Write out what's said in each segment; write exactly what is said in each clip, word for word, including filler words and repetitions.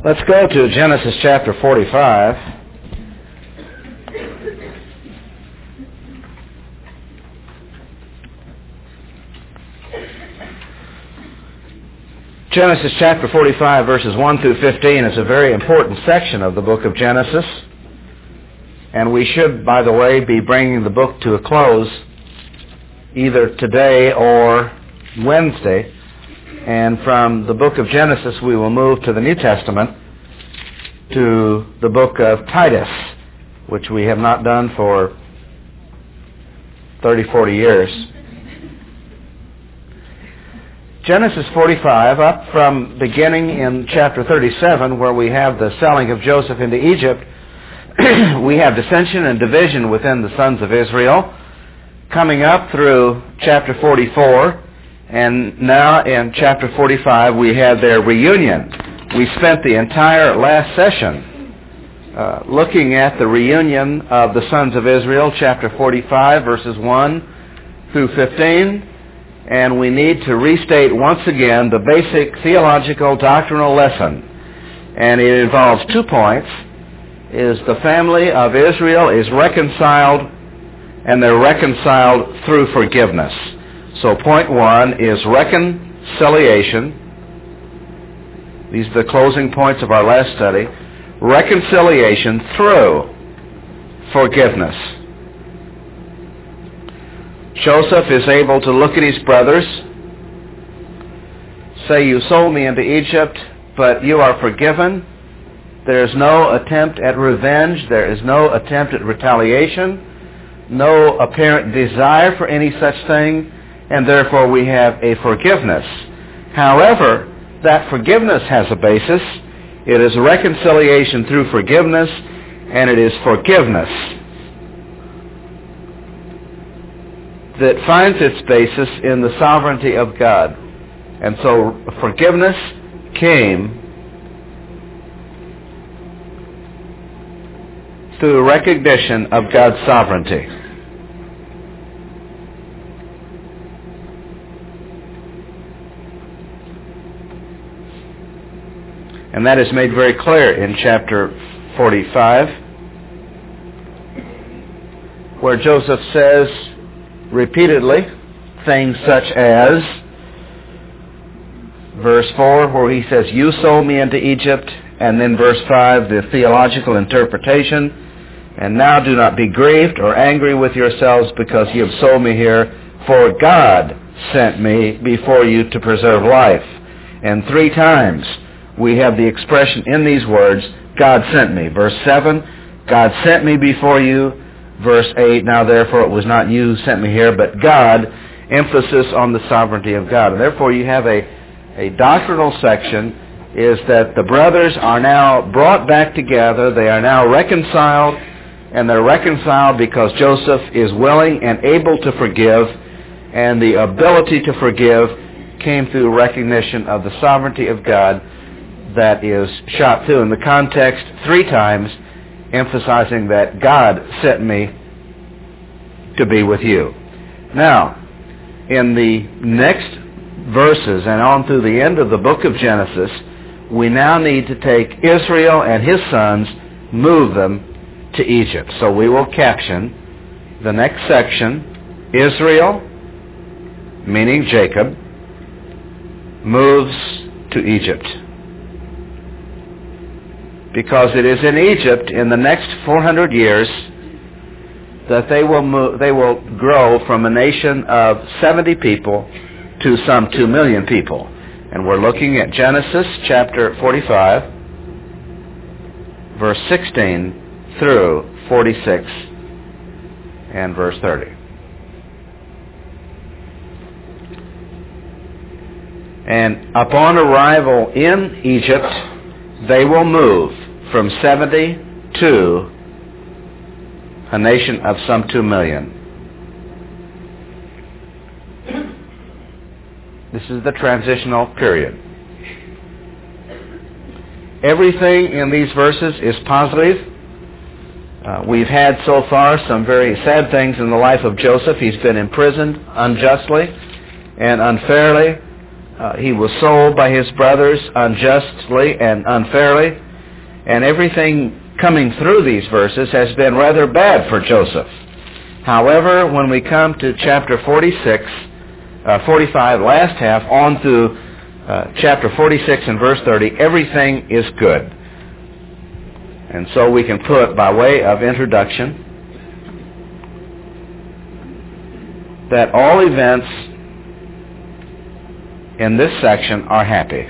Let's go to Genesis chapter forty-five. Genesis chapter forty-five, verses one through fifteen is a very important section of the book of Genesis. And we should, by the way, be bringing the book to a close either today or Wednesday. And from the book of Genesis, we will move to the New Testament, to the book of Titus, which we have not done for thirty, forty years. Genesis forty-five, up from beginning in chapter thirty-seven, where we have the selling of Joseph into Egypt, we have dissension and division within the sons of Israel, coming up through chapter forty-four, and now in chapter forty-five we have their reunion. We spent the entire last session uh, looking at the reunion of the sons of Israel, chapter forty-five, verses one through fifteen. And we need to restate once again the basic theological doctrinal lesson. And it involves two points. Is the family of Israel is reconciled, and they're reconciled through forgiveness. So point one is reconciliation. These are the closing points of our last study. Reconciliation through forgiveness. Joseph is able to look at his brothers, say, "You sold me into Egypt, but you are forgiven." There is no attempt at revenge. There is no attempt at retaliation. No apparent desire for any such thing. And therefore we have a forgiveness. However, that forgiveness has a basis. It is reconciliation through forgiveness, and it is forgiveness that finds its basis in the sovereignty of God. And so forgiveness came through recognition of God's sovereignty. And that is made very clear in chapter forty-five, where Joseph says repeatedly things such as verse four, where he says, "You sold me into Egypt," and then verse five, the theological interpretation, "And now do not be grieved or angry with yourselves because you have sold me here, for God sent me before you to preserve life." And three times we have the expression in these words, "God sent me." Verse seven, "God sent me before you." Verse eight, "Now therefore it was not you who sent me here, but God," emphasis on the sovereignty of God. And therefore you have a, a doctrinal section, is that the brothers are now brought back together, they are now reconciled, and they're reconciled because Joseph is willing and able to forgive, and the ability to forgive came through recognition of the sovereignty of God that is shot through in the context three times, emphasizing that God sent me to be with you. Now, in the next verses and on through the end of the book of Genesis, we now need to take Israel and his sons, move them to Egypt. So we will caption the next section, Israel, meaning Jacob, moves to Egypt. Because it is in Egypt in the next four hundred years that they will move, they will grow from a nation of seventy people to some two million people. And we're looking at Genesis chapter forty-five, verse sixteen through forty-six and verse thirty. And upon arrival in Egypt, they will move from seventy to a nation of some two million. This is the transitional period. Everything in these verses is positive. Uh, we've had so far some very sad things in the life of Joseph. He's been imprisoned unjustly and unfairly. Uh, he was sold by his brothers unjustly and unfairly, and everything coming through these verses has been rather bad for Joseph. However, when we come to chapter forty-six, uh, forty-five, last half, on through uh, chapter forty-six and verse thirty, everything is good. And so we can put, by way of introduction, that all events in this section are happy.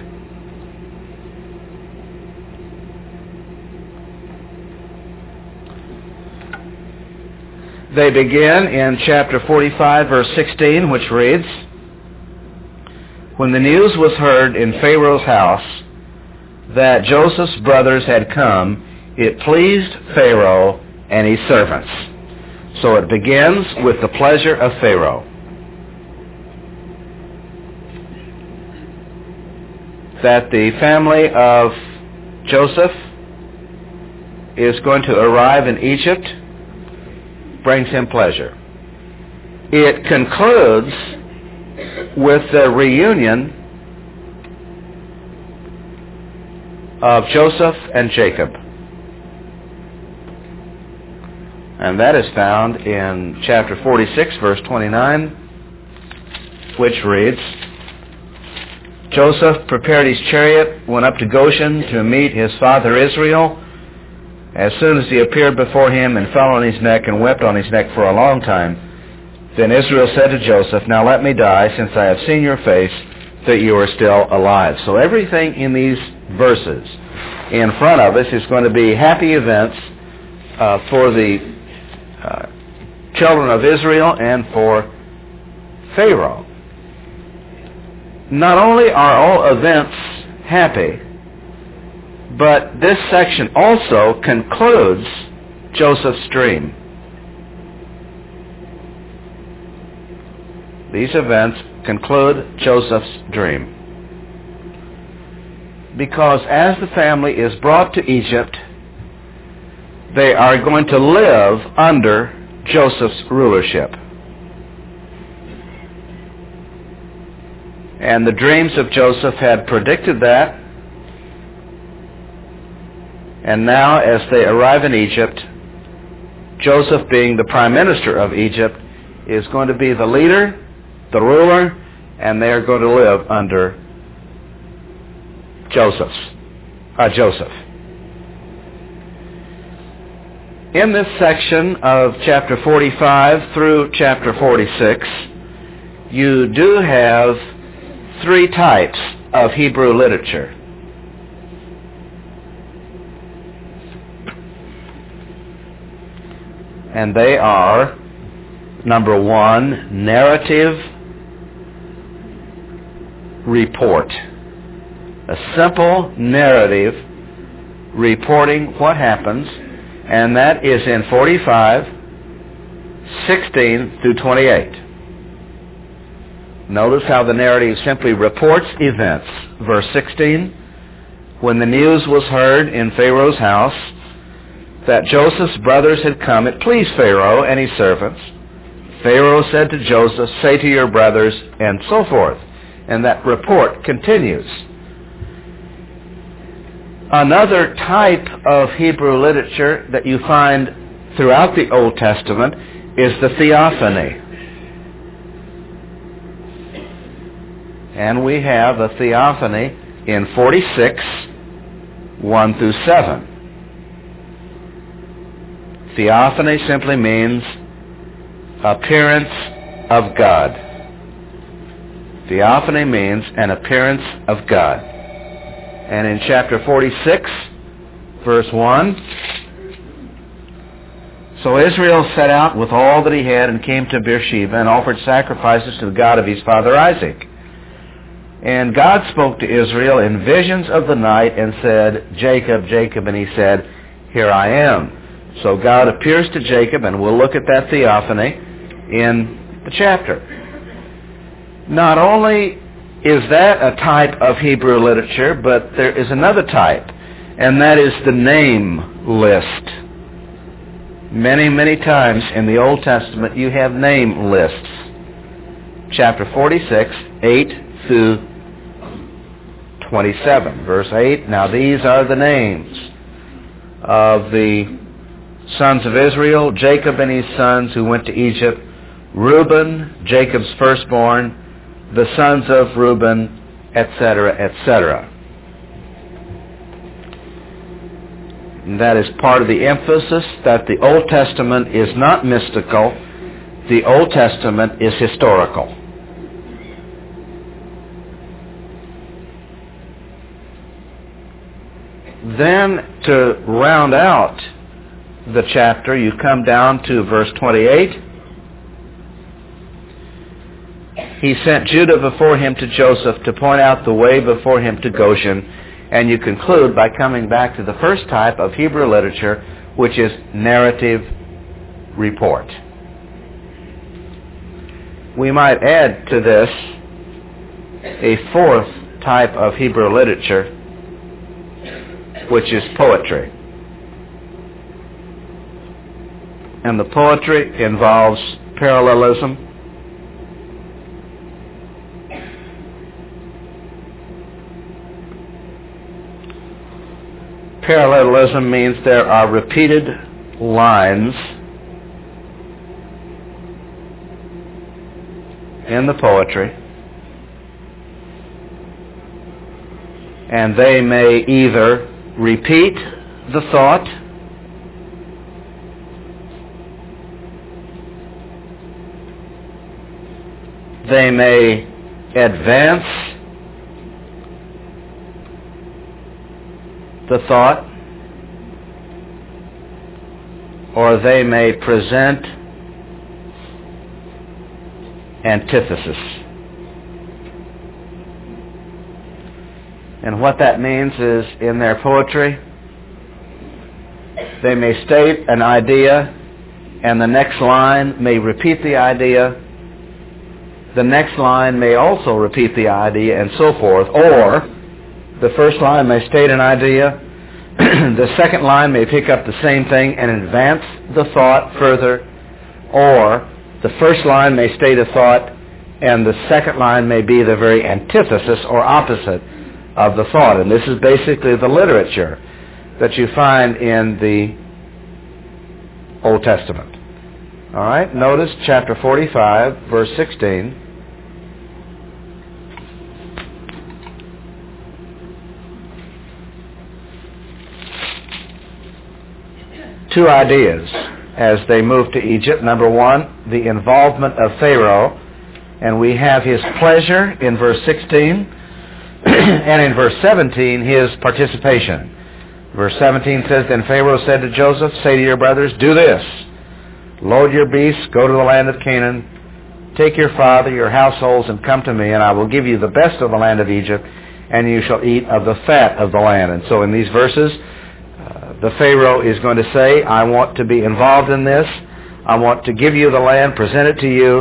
They begin in chapter forty-five, verse sixteen, which reads, "When the news was heard in Pharaoh's house that Joseph's brothers had come, it pleased Pharaoh and his servants." So it begins with the pleasure of Pharaoh. That the family of Joseph is going to arrive in Egypt brings him pleasure. It concludes with the reunion of Joseph and Jacob. And that is found in chapter forty-six, verse twenty-nine, which reads, "Joseph prepared his chariot, went up to Goshen to meet his father Israel. As soon as he appeared before him and fell on his neck and wept on his neck for a long time, then Israel said to Joseph, 'Now let me die, since I have seen your face, that you are still alive.'" So everything in these verses in front of us is going to be happy events uh, for the uh, children of Israel and for Pharaoh. Not only are all events happy, but this section also concludes Joseph's dream. These events conclude Joseph's dream. Because as the family is brought to Egypt, they are going to live under Joseph's rulership. And the dreams of Joseph had predicted that. And now, as they arrive in Egypt, Joseph, being the prime minister of Egypt, is going to be the leader, the ruler, and they are going to live under Joseph's, uh, Joseph. In this section of chapter forty-five through chapter forty-six, you do have three types of Hebrew literature. And they are, number one, narrative report. A simple narrative reporting what happens, and that is in forty-five, sixteen through twenty-eight. Notice how the narrative simply reports events. Verse sixteen, "When the news was heard in Pharaoh's house that Joseph's brothers had come, it pleased Pharaoh and his servants. Pharaoh said to Joseph, 'Say to your brothers,' and so forth." And that report continues. Another type of Hebrew literature that you find throughout the Old Testament is the theophany. And we have a theophany in forty-six, one through seven. Theophany simply means appearance of God. Theophany means an appearance of God. And in chapter forty-six, verse one, "So Israel set out with all that he had and came to Beersheba and offered sacrifices to the God of his father Isaac. And God spoke to Israel in visions of the night and said, 'Jacob, Jacob,' and he said, 'Here I am.'" So God appears to Jacob, and we'll look at that theophany in the chapter. Not only is that a type of Hebrew literature, but there is another type, and that is the name list. Many, many times in the Old Testament you have name lists. Chapter forty-six, eight through twenty-seven. Verse eight, now these are the names of the sons of Israel, Jacob and his sons who went to Egypt. Reuben, Jacob's firstborn, the sons of Reuben, et cetera, et cetera. And that is part of the emphasis that the Old Testament is not mystical. The Old Testament is historical. Then, to round out the chapter, you come down to verse twenty-eight. He sent Judah before him to Joseph to point out the way before him to Goshen. And you conclude by coming back to the first type of Hebrew literature, which is narrative report. We might add to this a fourth type of Hebrew literature, which is poetry. And the poetry involves parallelism, Parallelism means there are repeated lines in the poetry, and they may either repeat the thought they may advance the thought, or they may present antithesis. And what that means is, in their poetry, they may state an idea, and the next line may repeat the idea. The next line may also repeat the idea, and so forth. Or the first line may state an idea, the second line may pick up the same thing and advance the thought further, or the first line may state a thought and the second line may be the very antithesis or opposite of the thought. And this is basically the literature that you find in the Old Testament. All right, notice chapter forty-five, verse sixteen. Two ideas as they move to Egypt. Number one, the involvement of Pharaoh, and we have his pleasure in verse sixteen, and in verse seventeen, his participation. Verse seventeen says, Then Pharaoh said to Joseph, Say to your brothers, do this, load your beasts, go to the land of Canaan, take your father, your households, and come to me, and I will give you the best of the land of Egypt, and you shall eat of the fat of the land. And so in these verses, the Pharaoh is going to say, I want to be involved in this. I want to give you the land, present it to you,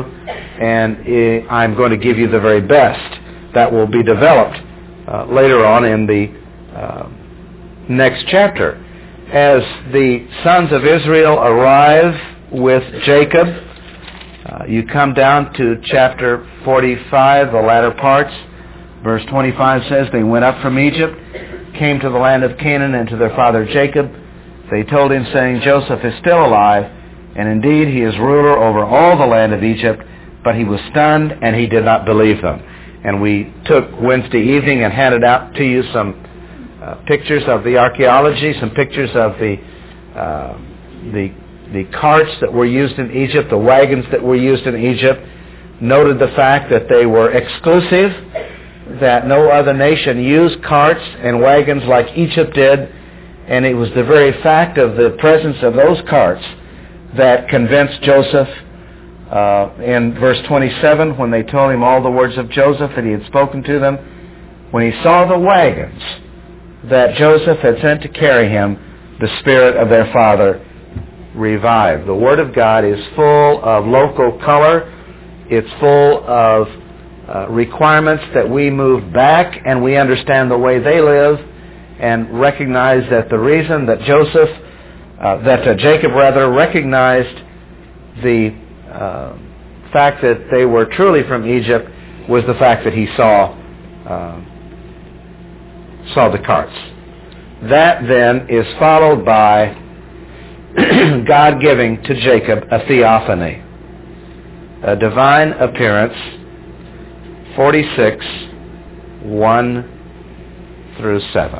and I'm going to give you the very best that will be developed uh, later on in the uh, next chapter. As the sons of Israel arrive with Jacob, uh, you come down to chapter forty-five, the latter parts. Verse twenty-five says, They went up from Egypt, came to the land of Canaan and to their father Jacob. They told him, saying, Joseph is still alive, and indeed he is ruler over all the land of Egypt. But he was stunned, and he did not believe them. And we took Wednesday evening and handed out to you some uh, pictures of the archaeology, some pictures of the, uh, the, the carts that were used in Egypt, the wagons that were used in Egypt, noted the fact that they were exclusive, that no other nation used carts and wagons like Egypt did, and it was the very fact of the presence of those carts that convinced Joseph uh, in verse twenty-seven, when they told him all the words of Joseph that he had spoken to them, when he saw the wagons that Joseph had sent to carry him, the spirit of their father revived. The Word of God is full of local color. It's full of Uh, requirements that we move back and we understand the way they live and recognize that the reason that Joseph, uh, that uh, Jacob rather recognized the uh, fact that they were truly from Egypt was the fact that he saw uh, saw the carts. That then is followed by God giving to Jacob a theophany, a divine appearance, forty-six, one through seven.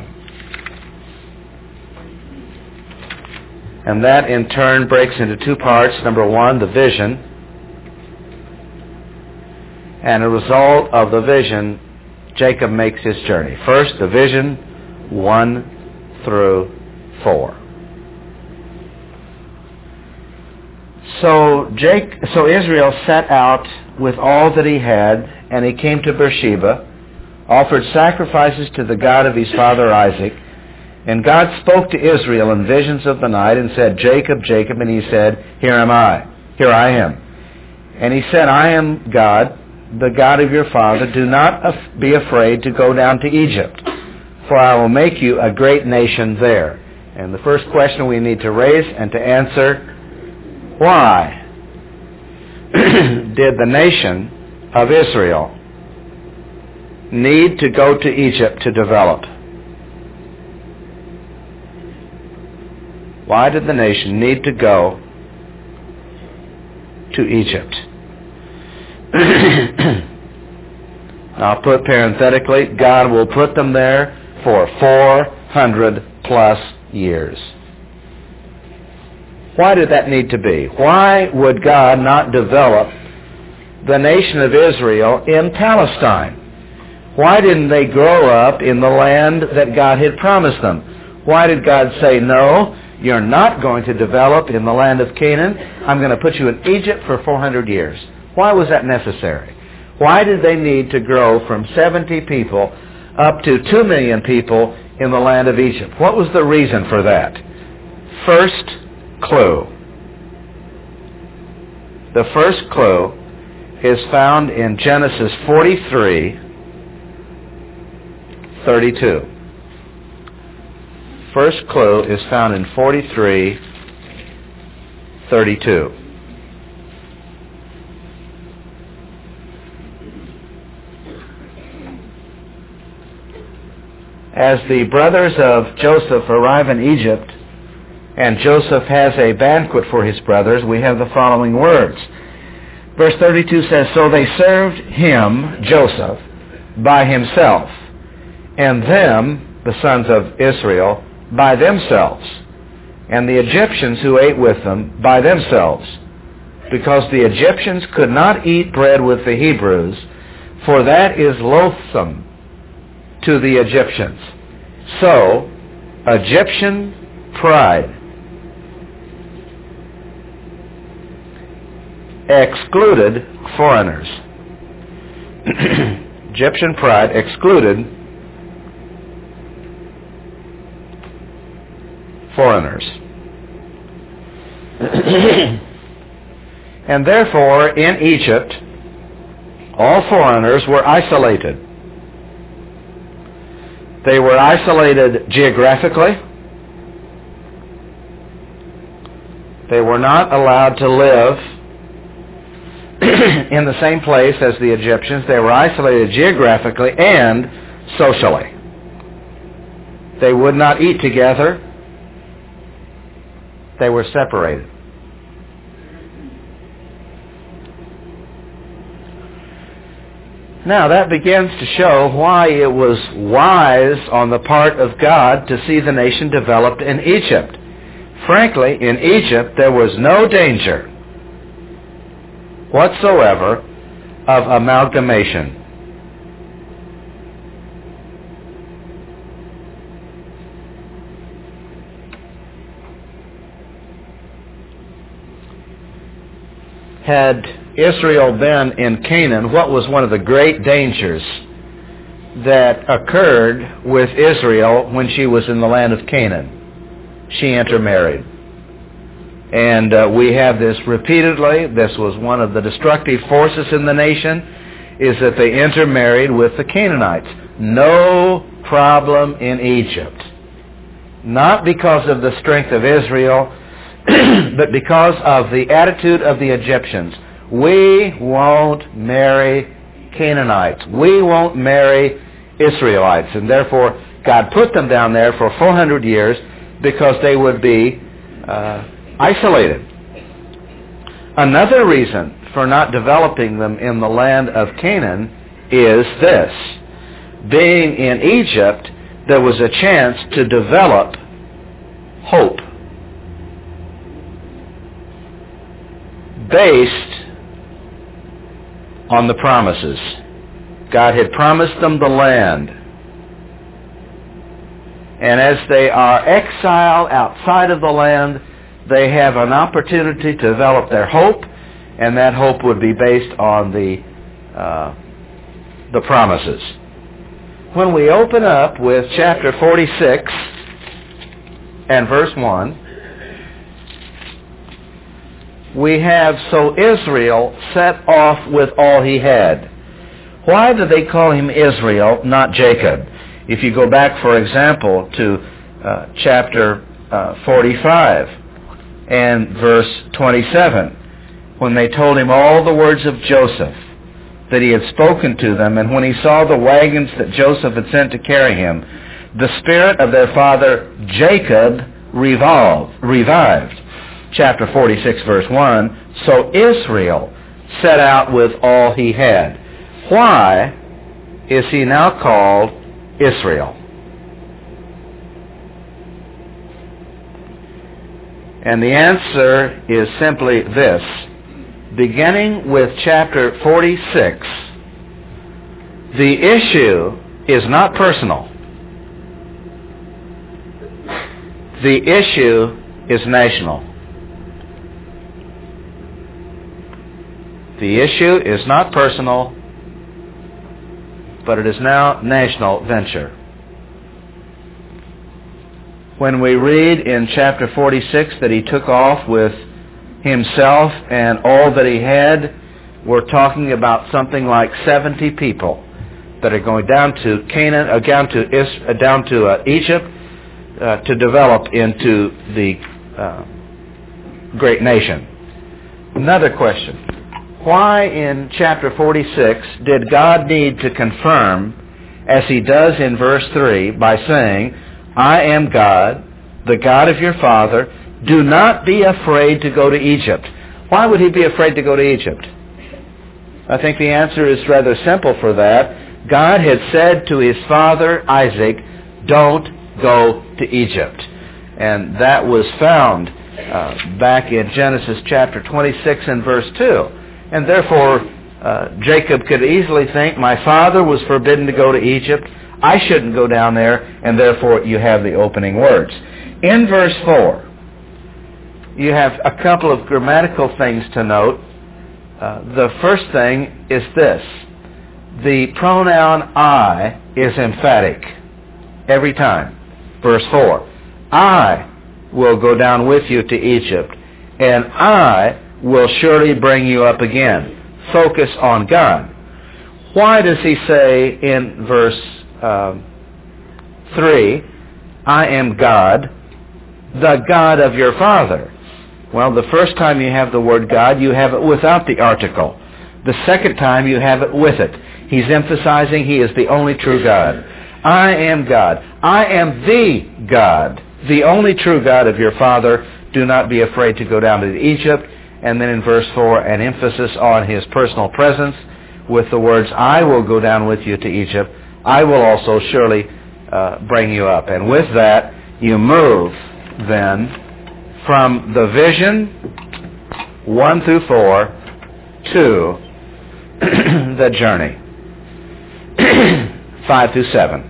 And that in turn breaks into two parts. Number one, the vision. And a result of the vision, Jacob makes his journey. First, the vision, one through four. So Jake, so Israel set out with all that he had, and he came to Beersheba, offered sacrifices to the God of his father Isaac, and God spoke to Israel in visions of the night and said, Jacob, Jacob, and he said, Here am I, here I am. And he said, I am God, the God of your father. Do not af- be afraid to go down to Egypt, for I will make you a great nation there. And the first question we need to raise and to answer, why did the nation of Israel need to go to Egypt to develop? Why did the nation need to go to Egypt? I'll put parenthetically, God will put them there for four hundred plus years. Why did that need to be? Why would God not develop the nation of Israel in Palestine? Why didn't they grow up in the land that God had promised them? Why did God say, no, you're not going to develop in the land of Canaan. I'm going to put you in Egypt for four hundred years. Why was that necessary? Why did they need to grow from seventy people up to two million people in the land of Egypt? What was the reason for that? First clue. The first clue is found in Genesis forty-three, thirty-two. First clue is found in forty-three, thirty-two. As the brothers of Joseph arrive in Egypt, and Joseph has a banquet for his brothers, we have the following words. Verse thirty-two says, So they served him, Joseph, by himself, and them, the sons of Israel, by themselves, and the Egyptians who ate with them by themselves, because the Egyptians could not eat bread with the Hebrews, for that is loathsome to the Egyptians. So, Egyptian pride excluded foreigners. Egyptian pride excluded foreigners. And therefore, in Egypt, all foreigners were isolated. They were isolated geographically. They were not allowed to live in the same place as the Egyptians. They were isolated geographically and socially. They would not eat together. They were separated. Now that begins to show why it was wise on the part of God to see the nation developed in Egypt. Frankly, in Egypt there was no danger whatsoever of amalgamation. Had Israel been in Canaan, what was one of the great dangers that occurred with Israel when she was in the land of Canaan? She intermarried. And uh, we have this repeatedly. This was one of the destructive forces in the nation, is that they intermarried with the Canaanites. No problem in Egypt. Not because of the strength of Israel, but because of the attitude of the Egyptians. We won't marry Canaanites. We won't marry Israelites. And therefore, God put them down there for four hundred years because they would be uh, isolated. Another reason for not developing them in the land of Canaan is this. Being in Egypt, there was a chance to develop hope based on the promises. God had promised them the land. And as they are exiled outside of the land, they have an opportunity to develop their hope, and that hope would be based on the uh, the promises. When we open up with chapter forty-six and verse one, we have, so Israel set off with all he had. Why do they call him Israel, not Jacob? If you go back, for example, to uh, chapter uh, forty-five and verse twenty-seven, when they told him all the words of Joseph that he had spoken to them, and when he saw the wagons that Joseph had sent to carry him, the spirit of their father Jacob revolved, revived. Chapter forty-six, verse one, so Israel set out with all he had. Why is he now called Israel? And the answer is simply this. Beginning with chapter forty-six, the issue is not personal. The issue is national. The issue is not personal, but it is now national venture. When we read in chapter forty-six that he took off with himself and all that he had, we're talking about something like seventy people that are going down to Canaan, uh, down to Is, uh, down to uh, Egypt uh, to develop into the uh, great nation. Another question. Why in chapter forty-six did God need to confirm, as he does in verse three, by saying, I am God, the God of your father, do not be afraid to go to Egypt? Why would he be afraid to go to Egypt? I think the answer is rather simple for that. God had said to his father Isaac, don't go to Egypt. And that was found uh, back in Genesis chapter twenty-six and verse two. And therefore, uh, Jacob could easily think, my father was forbidden to go to Egypt. I shouldn't go down there, and therefore you have the opening words. In verse four, you have a couple of grammatical things to note. Uh, the first thing is this. The pronoun I is emphatic every time. Verse four, I will go down with you to Egypt, and I will surely bring you up again. Focus on God. Why does he say in verse uh, three, I am God, the God of your father? Well, the first time you have the word God, you have it without the article. The second time you have it with it. He's emphasizing he is the only true God. I am God. I am the God, the only true God of your father. Do not be afraid to go down to Egypt. And then in verse four, an emphasis on his personal presence with the words, I will go down with you to Egypt. I will also surely uh, bring you up. And with that, you move then from the vision, one through four, to the journey, five through seven.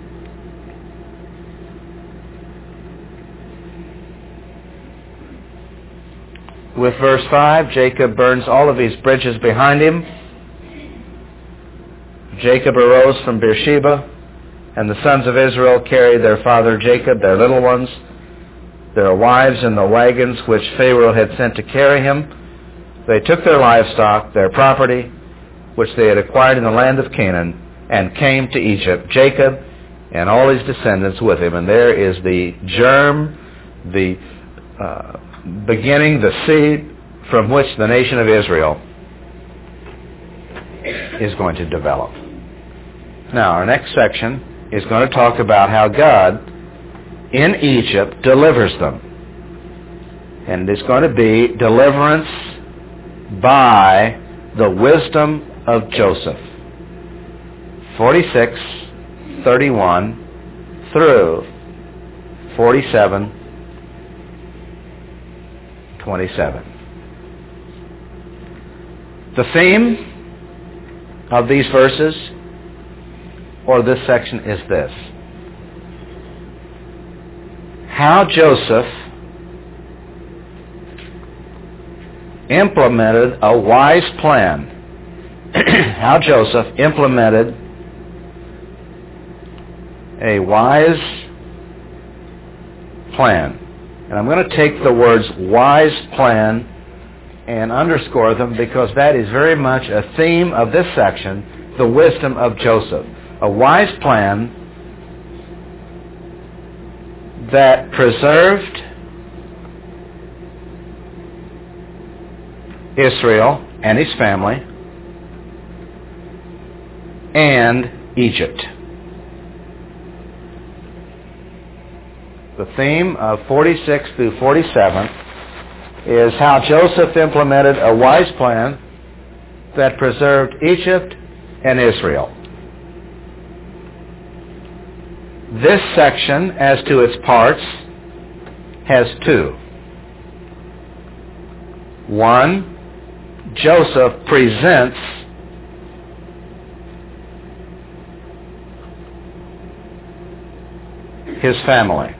With verse five, Jacob burns all of his bridges behind him. Jacob arose from Beersheba, and the sons of Israel carried their father Jacob, their little ones, their wives in the wagons which Pharaoh had sent to carry him. They took their livestock, their property, which they had acquired in the land of Canaan, and came to Egypt, Jacob and all his descendants with him. And there is the germ, the uh, beginning, the seed from which the nation of Israel is going to develop. Now, our next section is going to talk about how God in Egypt delivers them. And it's going to be deliverance by the wisdom of Joseph. forty-six, thirty-one through forty-seven, twenty-seven. The theme of these verses, or this section, is this: how Joseph implemented a wise plan. How Joseph implemented a wise plan. And I'm going to take the words wise plan and underscore them, because that is very much a theme of this section, the wisdom of Joseph. A wise plan that preserved Israel and his family and Egypt. The theme of forty-six through forty-seven is how Joseph implemented a wise plan that preserved Egypt and Israel. This section, as to its parts, has two. One, Joseph presents his family.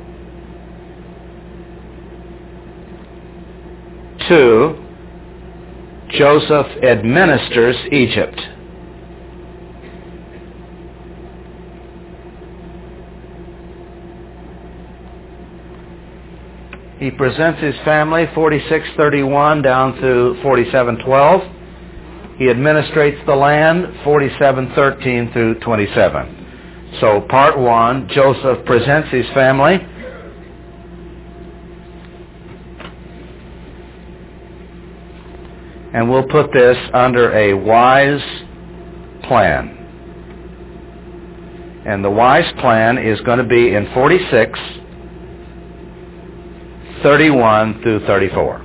Two, Joseph administers Egypt. He presents his family, forty-six thirty-one down through forty-seven twelve. He administrates the land, forty-seven thirteen through twenty-seven. So part one, Joseph presents his family. And we'll put this under a wise plan. And the wise plan is going to be in forty-six, thirty-one through thirty-four.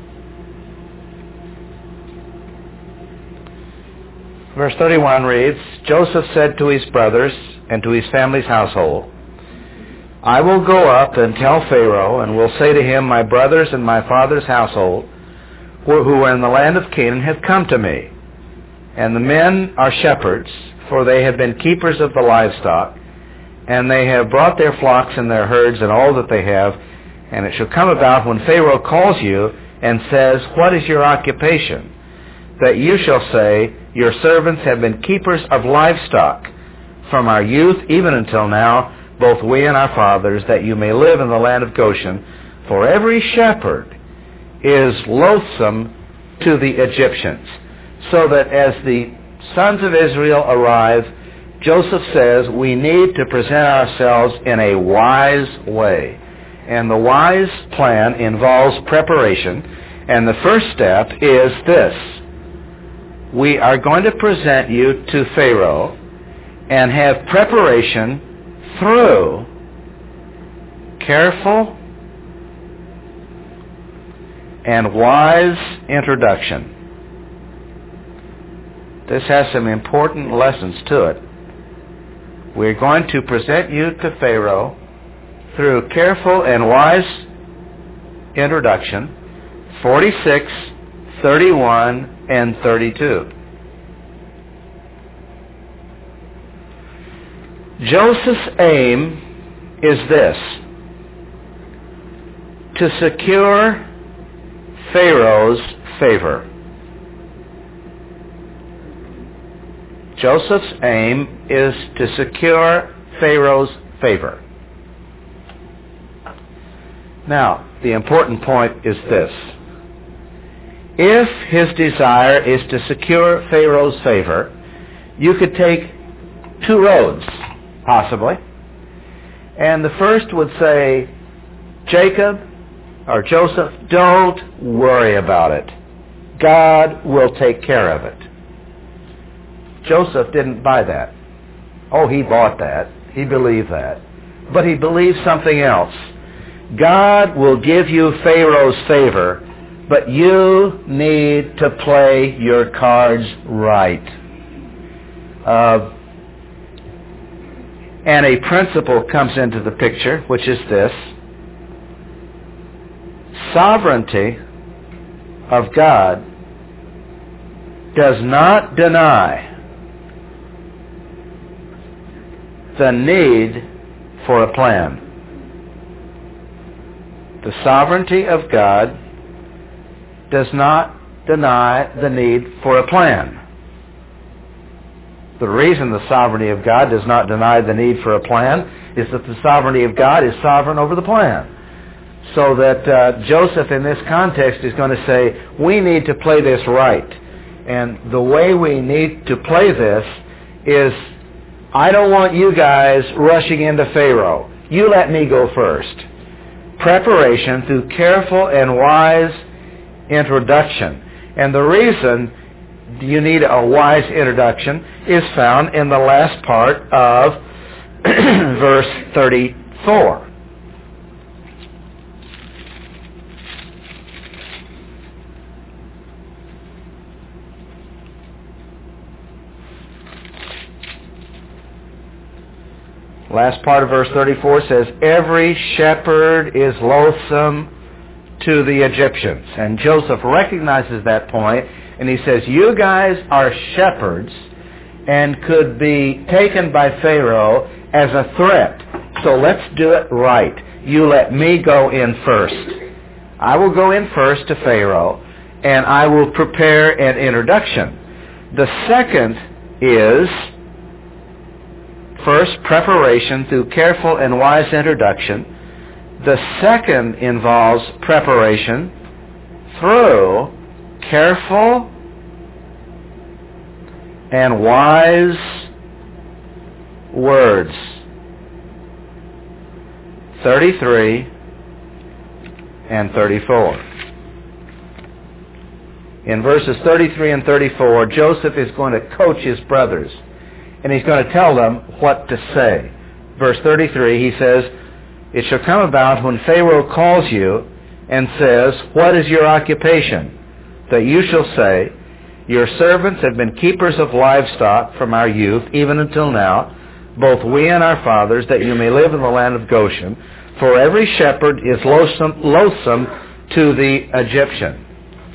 Verse thirty-one reads, Joseph said to his brothers and to his family's household, I will go up and tell Pharaoh, and will say to him, my brothers and my father's household, who are in the land of Canaan, have come to me. And the men are shepherds, for they have been keepers of the livestock, and they have brought their flocks and their herds and all that they have. And it shall come about when Pharaoh calls you and says, what is your occupation? That you shall say, your servants have been keepers of livestock from our youth even until now, both we and our fathers, that you may live in the land of Goshen. For every shepherd is loathsome to the Egyptians. So that as the sons of Israel arrive, Joseph says we need to present ourselves in a wise way. And the wise plan involves preparation. And the first step is this: we are going to present you to Pharaoh and have preparation through careful and wise introduction. This has some important lessons to it. We're going to present you to Pharaoh through careful and wise introduction, forty-six, thirty-one, and thirty-two. Joseph's aim is this: to secure Pharaoh's favor. Joseph's aim is to secure Pharaoh's favor. Now, the important point is this: if his desire is to secure Pharaoh's favor, you could take two roads, possibly. And the first would say, Jacob or Joseph, don't worry about it. God will take care of it. Joseph didn't buy that. Oh, he bought that. He believed that. But he believed something else. God will give you Pharaoh's favor, but you need to play your cards right. Uh, and a principle comes into the picture, which is this. Sovereignty of God does not deny the need for a plan. The sovereignty of God does not deny the need for a plan. The reason the sovereignty of God does not deny the need for a plan is that the sovereignty of God is sovereign over the plan. So that uh, Joseph in this context is going to say, we need to play this right. And the way we need to play this is, I don't want you guys rushing into Pharaoh. You let me go first. Preparation through careful and wise introduction. And the reason you need a wise introduction is found in the last part of verse thirty-four. Last part of verse thirty-four says, every shepherd is loathsome to the Egyptians. And Joseph recognizes that point, and he says, you guys are shepherds and could be taken by Pharaoh as a threat. So let's do it right. You let me go in first. I will go in first to Pharaoh, and I will prepare an introduction. The second is, first, preparation through careful and wise introduction. The second involves preparation through careful and wise words. thirty-three and thirty-four. In verses thirty-three and thirty-four, Joseph is going to coach his brothers, and he's going to tell them what to say. Verse thirty-three, he says, it shall come about when Pharaoh calls you and says, what is your occupation? That you shall say, your servants have been keepers of livestock from our youth, even until now, both we and our fathers, that you may live in the land of Goshen. For every shepherd is loathsome, loathsome to the Egyptian.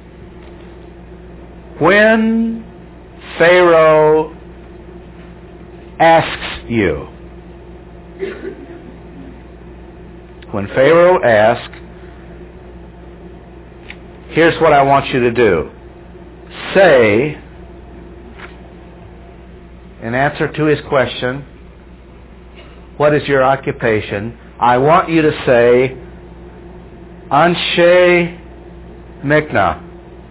When Pharaoh asks you, when Pharaoh asks, here's what I want you to do. Say, in answer to his question, what is your occupation? I want you to say, Anshe Mikna.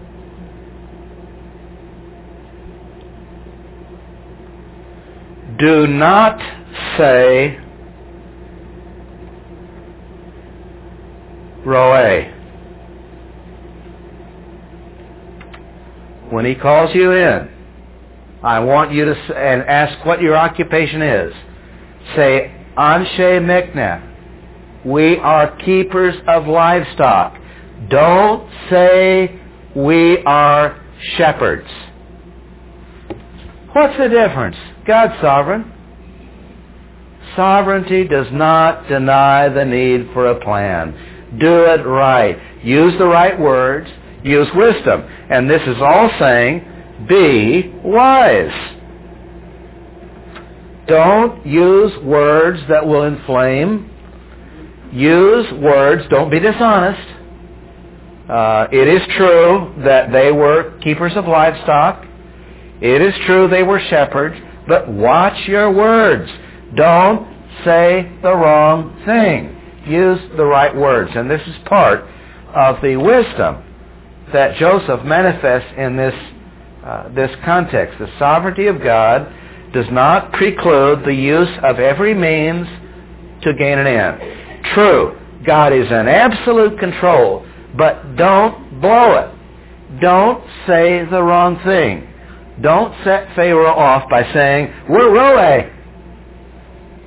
Do not say Roe. When he calls you in, I want you to say, and ask what your occupation is. Say, Anshe Mikna. We are keepers of livestock. Don't say we are shepherds. What's the difference? God's sovereign. Sovereignty does not deny the need for a plan. Do it right. Use the right words. Use wisdom. And this is all saying, be wise. Don't use words that will inflame. Use words, don't be dishonest. Uh, it is true that they were keepers of livestock. It is true they were shepherds. But watch your words. Don't say the wrong thing. Use the right words. And this is part of the wisdom that Joseph manifests in this, uh, this context. The sovereignty of God does not preclude the use of every means to gain an end. True, God is in absolute control, but don't blow it. Don't say the wrong thing. Don't set Pharaoh off by saying, we're Roe.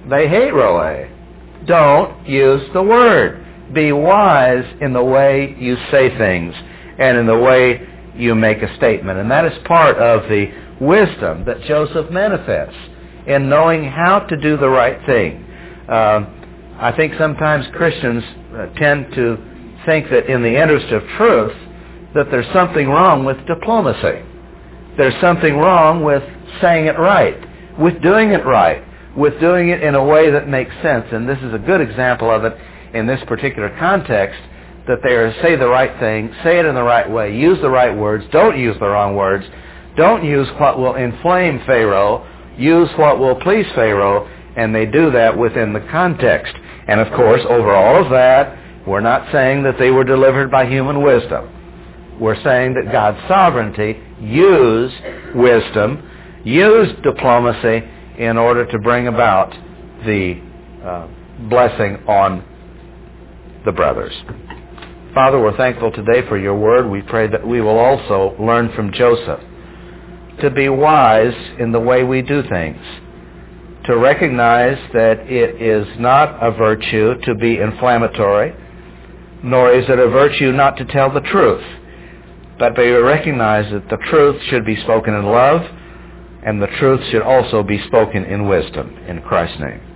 They hate Roe. Don't use the word. Be wise in the way you say things and in the way you make a statement. And that is part of the wisdom that Joseph manifests in knowing how to do the right thing. Uh, I think sometimes Christians uh, tend to think that in the interest of truth that there's something wrong with diplomacy. There's something wrong with saying it right, with doing it right, with doing it in a way that makes sense. And this is a good example of it in this particular context, that they are say the right thing, say it in the right way, use the right words, don't use the wrong words, don't use what will inflame Pharaoh, use what will please Pharaoh, and they do that within the context. And of course, over all of that, we're not saying that they were delivered by human wisdom. We're saying that God's sovereignty used wisdom, used diplomacy in order to bring about the uh, blessing on the brothers. Father, we're thankful today for your word. We pray that we will also learn from Joseph to be wise in the way we do things, to recognize that it is not a virtue to be inflammatory, nor is it a virtue not to tell the truth, but we recognize that the truth should be spoken in love, and the truth should also be spoken in wisdom. In Christ's name.